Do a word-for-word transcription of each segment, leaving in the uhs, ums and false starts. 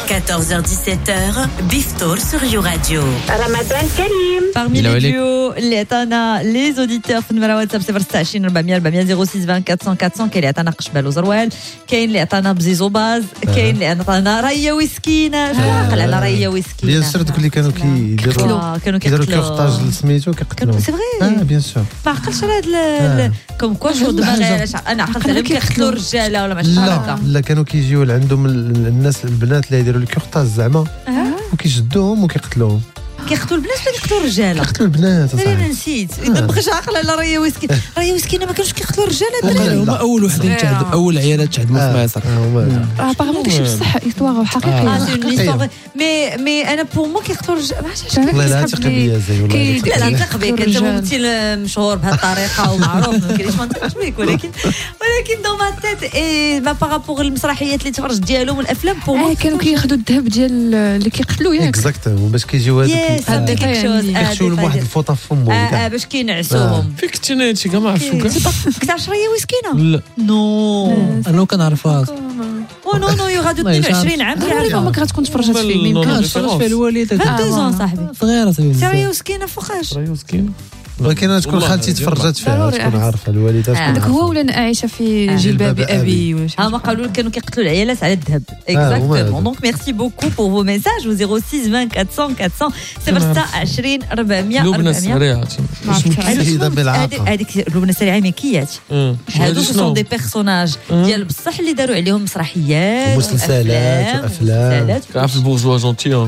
quatorze heures dix-sept heures, Biftour sur You Radio. Ramadan Karim. Parmi les duos اللي عطانا les auditeurs في النمرة واتساب صفر ستة عشرين أربعمية أربعمية صفر ستة عشرين أربعمية أربعمية كاين اللي عطانا قشبال وزروال، كاين اللي عطانا بزيزو باز، كاين اللي عطانا ريا وسكينه. شنو عقل على ريا وسكينه؟ بيان سور دوك اللي كانوا كيديروا كانوا كيديروا كيقتلوا كورتاج لسميتو كيقتلوا. سي فغي اه بيان سور. ما عقلتش على هذا كوم كوا شو دابا انا عقلت على كيقتلوا الرجاله ولا ماشي هكا. لا لا كانوا كيجيو عندهم الناس البنات اللي يديروا الكورتاج زعما وكيشدوهم وكيقتلوهم. كيقتلوا البنات ولا كيقتلوا الرجاله؟ كيقتلوا البنات اصاحبي. انا نسيت اذا بغيت عاقل على ريا وسكينه. ريا وسكينه ما كانوش كيقتلوا الرجاله. هما اول وحدين تعذبوا، اول عيالات تعذبوا في مصر. اه باغي داكشي بصح ايطواغ حقيقيه. مي مي انا بور مو كيقتلوا الرجاله. والله لا تقبيه زي والله. لا لا تقبيه كنت ممثل مشهور بهذه الطريقه ومعروف ما كاينش ما نطيقش بيك ولكن ولكن دو ما تيت اي ما بارابور المسرحيات اللي تفرج ديالهم والافلام بور اه كانوا كياخذوا الذهب ديال اللي كيقتلوا ياك اكزاكتومون باش كيجيو هذوك كيخشوا لهم واحد الفوطه في فمو اه باش كينعسوهم. فيك كنت انا هادشي كاع ما عرفتش كاع. كتعرف ريا وسكينه؟ لا نو انا كنعرفها. او نو نو يغادو اثنين وعشرين عام عمري ما كتكون تفرجات فيلم يمكن تفرجت في الوالده اثنين وعشرين صاحبي صغيره صغيره. ريا وسكينه فوقاش ريا وسكينه. ولكن انا تكون خالتي تفرجت فيها تكون عارفه الوالده. هذاك هو ولا انا عايشه في جلباب ابي. ها ما قالوا كانوا كيقتلوا العيالات على الذهب. اكزاكتومون. دونك ميرسي بوكو بور فو ميساج و صفر ستة عشرين أربعمية أربعمية صفر ستة عشرين أربعمية لبنى السريعه. سيده بالعاقه. هذيك لبنى السريعه ميكيات. هادو سون دي بيرسوناج ديال بصح اللي داروا عليهم مسرحيات ومسلسلات وافلام. تعرف البورجوا جونتيون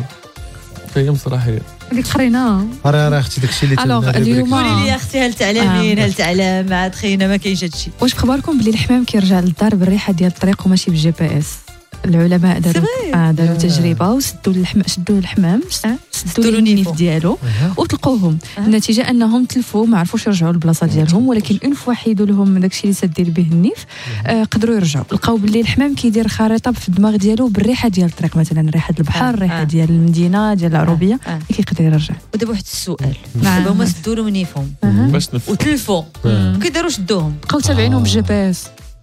هي مسرحيه هذيك قريناها. راه راه اختي داكشي اللي الوغ اليوم قولي لي اختي هل تعلمين هل تعلم مع تخينا ما كاينش هادشي. واش بخباركم بلي الحمام كيرجع للدار بالريحه ديال الطريق وماشي بالجي بي اس؟ العلماء داروا آه داروا تجربه وسدوا اللحم شدوا الحمام سدوا النيف ديالو وطلقوهم. النتيجه انهم تلفوا ما عرفوش يرجعوا للبلاصه ديالهم، ولكن اون فوا حيدوا لهم داكشي اللي سدين به النيف آه قدروا يرجعوا. لقاو باللي الحمام كيدير خريطه في الدماغ ديالو بالريحه ديال الطريق، مثلا ريحه البحر، الريحه ديال المدينه ديال العروبيه اللي كيقدر يرجع. ودابا واحد السؤال، دابا هما سدوا لهم نيفهم باش نف وتلفوا كيديروا شدوهم بقاو تابعينهم بالجي بي اس.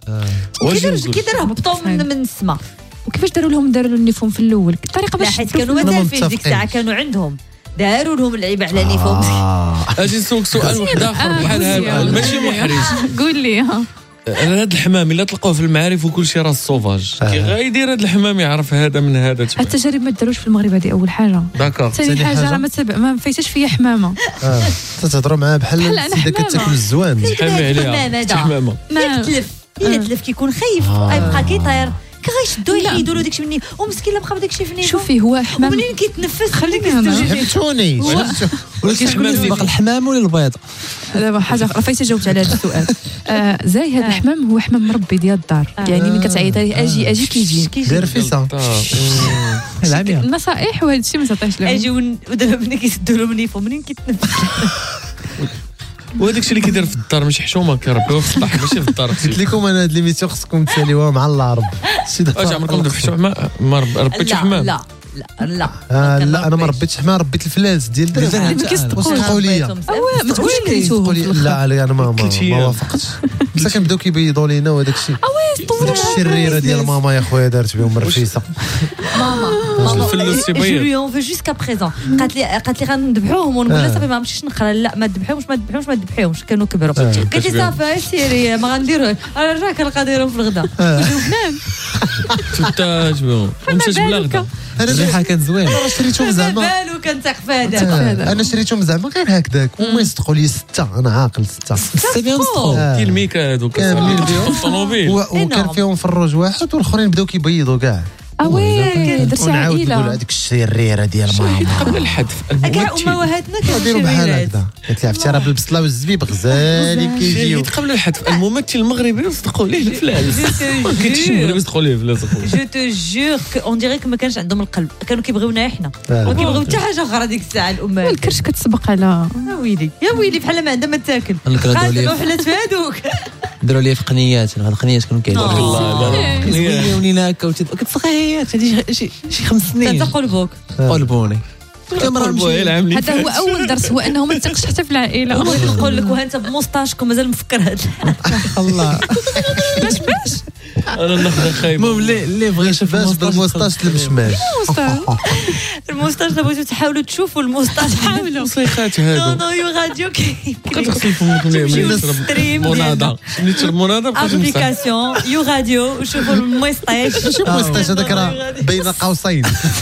كيديروا هبطوا من من السماء. وكيفاش داروا لهم داروا نيفهم في الاول الطريقه باش حيت كانوا متافقين ديك الساعه كانوا عندهم داروا لهم اللعيبه على نيفهم. اجي نسولك سؤال واحد اخر بحال هذا ماشي محرج. قول لي ها انا هذا الحمام الا تلقوه في المعارف وكل شيء راه السوفاج كي غايدير هذا الحمام يعرف هذا من هذا. التجارب ما داروش في المغرب، هذه اول حاجه. داكور. ثاني حاجه راه ما تبع ما فايتاش فيا حمامه. اه تتهضروا معاه بحال اذا كتاكل الزوان حمامه عليها حمامه ما تلف الا تلف كيكون خايف يبقى كيطير كيشدوه يحيدوا له داكشي مني ومسكين لا بقى بداكشي في نيفو. شوفي هو حمام منين كيتنفس خليني انا فهمتوني. ولكن شكون اللي سبق الحمام ولا البيض؟ دابا حاجه اخرى فايته جاوبت على هذا السؤال. آه زي هذا الحمام هو حمام مربي ديال الدار، يعني ملي كتعيط عليه اجي اجي كيجي داير فيسا العاميه. النصائح وهذا الشيء ما تعطيش لهم. اجي ودابا ملي كيسدوا له نيفو منين كيتنفس. وهذاك الشيء اللي كيدير في الدار ماشي حشومه كيربيوه في السطح ماشي في الدار. قلت لكم انا هاد ليميسيون خصكم تساليوها مع العرب. اجي عمركم ذبحتوا حمام؟ ما ربيتش حمام؟ لا لا لا آه لا انا ما ربيتش حمام، ربيت الفلاس ديال ما وصحوا لي. ما تقولش كريتوه. لا لا انا ما ما وافقتش. بصح كنبداو كيبيضوا لينا وهذاك الشيء داك الشريره ديال ماما يا خويا دارت بهم الرفيسه. ماما ماما الفلوس تيبيض. جوليون اون في جوسكا بريزون قالت لي قالت لي غنذبحوهم ونقول لها صافي ما نمشيش نقرا. لا ما تذبحوهمش ما تذبحوهمش ما تذبحوهمش كانوا كبروا. قالت لي صافي سيري ما غنديروش انا راه كنلقى دايرهم في الغدا. جبنان تاج بهم مشات بلا غدا. الريحه كانت زوينه. انا شريتهم زعما بالو كنتاق في هذا. انا شريتهم زعما غير هكذاك وما يصدقوا لي سته. انا عاقل سته سي بيان سترو ديال الميكا هذوك كاملين بهم الطوموبيل وكان فيهم فروج واحد والاخرين بداو كيبيضوا كاع. اوي درتي عائله. نقول هذيك الشريره ديال ماما قبل الحذف كاع امهاتنا كيديروا بحال هكذا. قلت لها عرفتي راه بالبصله والزبيب غزالين كيجيو. قبل الحذف الممثل المغربي يصدقوا ليه الفلاس. ما كاينش المغرب يصدقوا ليه الفلاس. جو تو جور اون ديري ما كانش عندهم القلب، كانوا كيبغيونا احنا ما كيبغيو حتى حاجه اخرى ديك الساعه. الامهات الكرش كتسبق على يا ويلي يا ويلي بحال ما عندها ما تاكل. قالوا حلات في هذوك داروا لي في قنيات. هاد القنيات كانوا كيديروا الله كيزويوني هكا كتصغيات هادي شي شي خمس سنين تقلبوك قلبوني. هذا هو اول درس، هو انه ما تثقش حتى في العائله. نقول لك وانت بموستاشكم مازال مفكر هذا الله باش باش انا ناخذ خايبه. المهم اللي اللي بغى يشوف باش بالموستاش المشماش. الموستاج بغيتو تحاولوا تشوفوا الموستاج حاولوا وصيخات نو هادو نو يو راديو بقى تغسل فمك مناضه نيت المناضه بقى تمسح ابليكاسيون يو راديو وشوفوا الموستاج ماشي موستاش هذاك راه بين قوسين.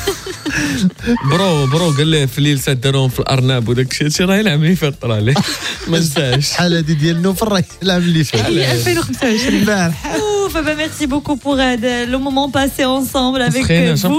برو برو قال لي في الليل داروهم في الارناب وداك الشيء هادشي راه العام اللي فات طرا ليه ما نساش الحاله هذه ديال نوفل راه العام اللي فات ألفين وخمسة وعشرين. Ouf, bah merci beaucoup pour euh, de- le moment passé ensemble avec euh, vous.